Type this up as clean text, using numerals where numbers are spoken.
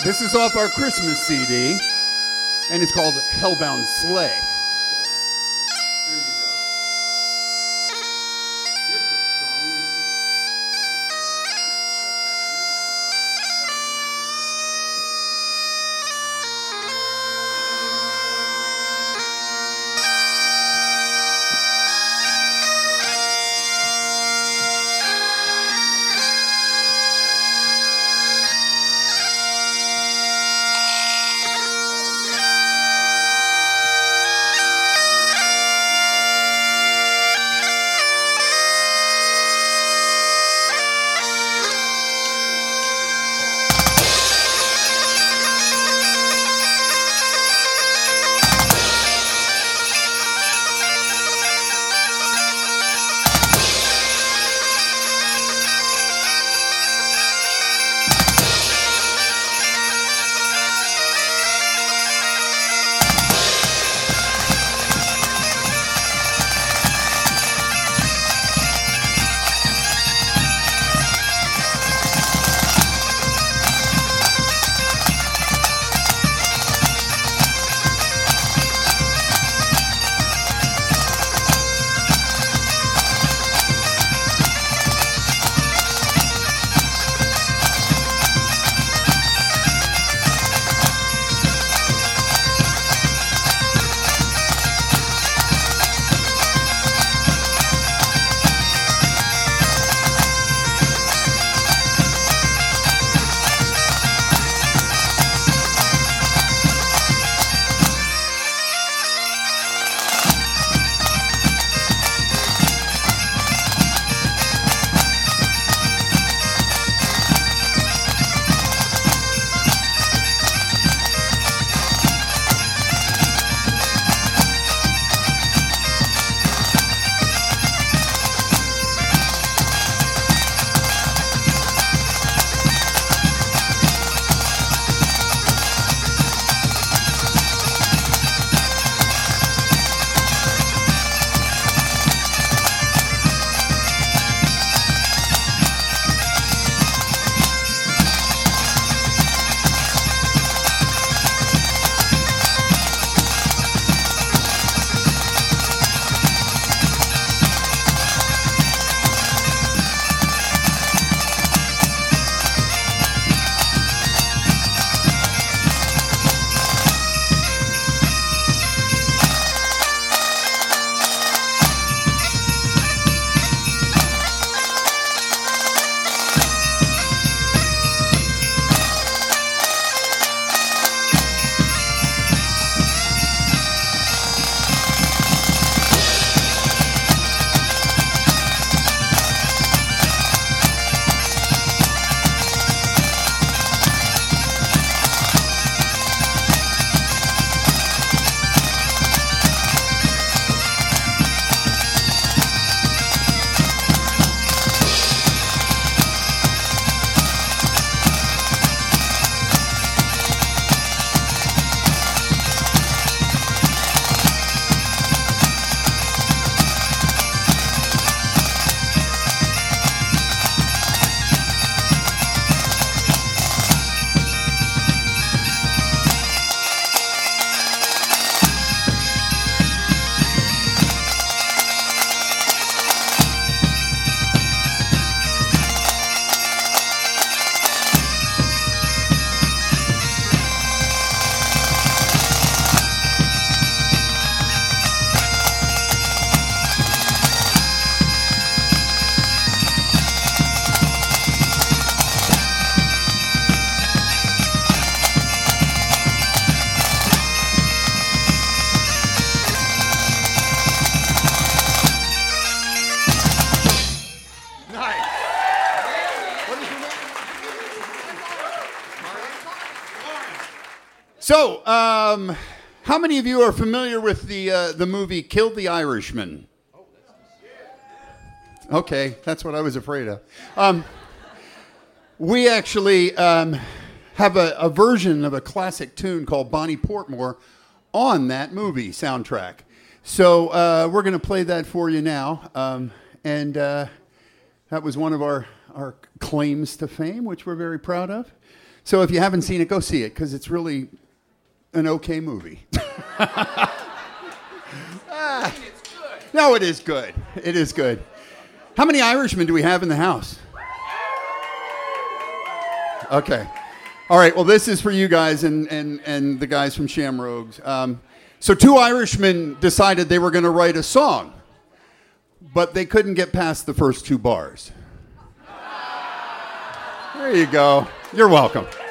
This is off our Christmas CD, and it's called Hellbound Sleigh. So, how many of you are familiar with the movie Kill the Irishman? Okay, that's what I was afraid of. We actually have a version of a classic tune called Bonnie Portmore on that movie soundtrack. So we're going to play that for you now. And that was one of our claims to fame, which we're very proud of. So if you haven't seen it, go see it because it's really an okay movie. No, it is good. It is good. How many Irishmen do we have in the house? Okay. All right. Well, this is for you guys and the guys from Shamrogues. So two Irishmen decided they were going to write a song, but they couldn't get past the first two bars. There you go. You're welcome.